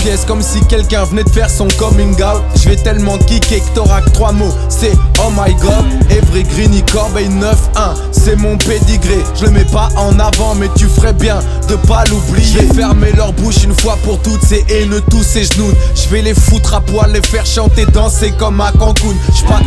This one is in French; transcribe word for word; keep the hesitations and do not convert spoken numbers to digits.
pièce comme si quelqu'un venait de faire son coming out. Je vais tellement kicker que t'auras que trois mots, c'est oh my god. Evry Greeny Corbeil neuf un, c'est mon pédigré. Je le mets pas en avant mais tu ferais bien de pas l'oublier. Je vais fermer leur bouche une fois pour toutes, ces haineux tous ces genoux. Je vais les foutre à poil, les faire chanter, danser comme à Cancun. J'suis pas